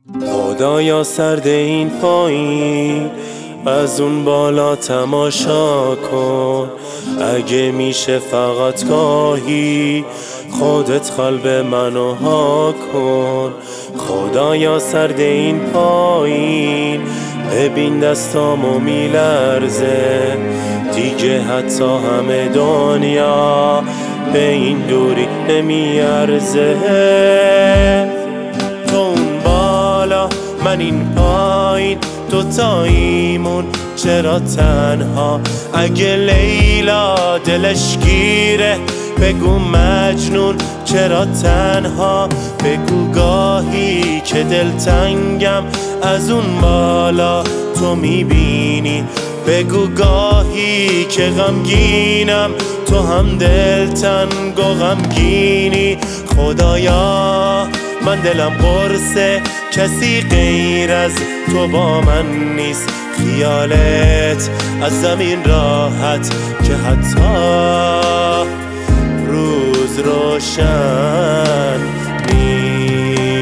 خدایا سرد این پایین از اون بالا تماشا کن. اگه میشه فقط گاهی خودت قلب منو ها کن. خدایا سرد این پایین ببین دستامو میلرزه، دیگه حتی همه دنیا به این دوری نمیارزه. تو اون بالا من این پایین دوتاییمون چرا تنها؟ اگه لیلا دلش گیره بگو مجنون چرا تنها؟ بگو گاهی که دلتنگم از اون بالا تو میبینی، بگو گاهی که غمگینم تو هم دلتنگ و غمگینی. خدایا من دلم قرصه کسی غیر از تو با من نیست، خیالت از زمین راحت که حتی روز روشن نیست.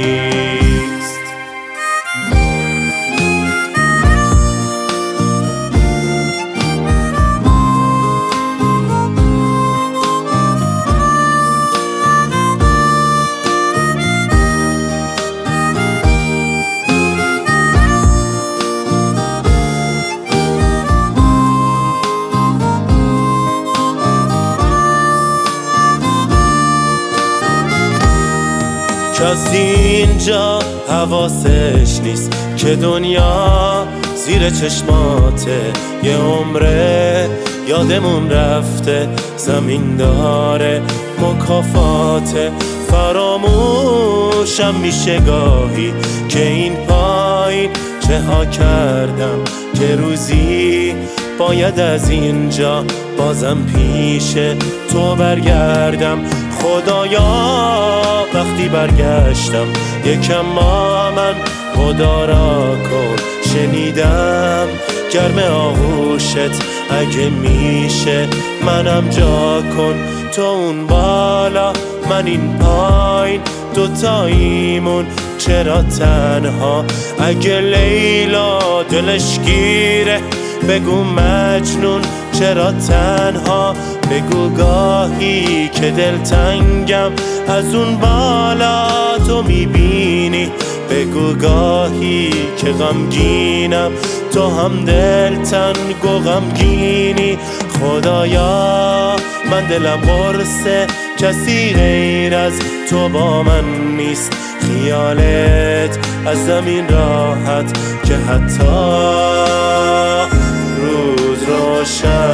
کسی اینجا حواسش نیست که دنیا زیر چشماته، یه عمره یادمون رفته زمین داره مکافاته. فراموشم میشه گاهی که این پایین چه ها کردم که روزی باید از اینجا بازم پیش تو برگردم. خدایا وقتی برگشتم یکم با من خدا را کن، شنیدم گرم آغوشت اگه میشه منم جا کن. تو اون بالا من این پایین دوتاییمون چرا تنها؟ اگه لیلا دلش گیره بگو مجنون چرا تنها؟ بگو گاهی که دلتنگم از اون بالا تو میبینی، بگو گاهی که غمگینم تو هم دلتنگ و غمگینی. خدایا من دلم قرصه کسی غیر از تو با من نیست، خیالت از زمین راحت که حتی روز روشن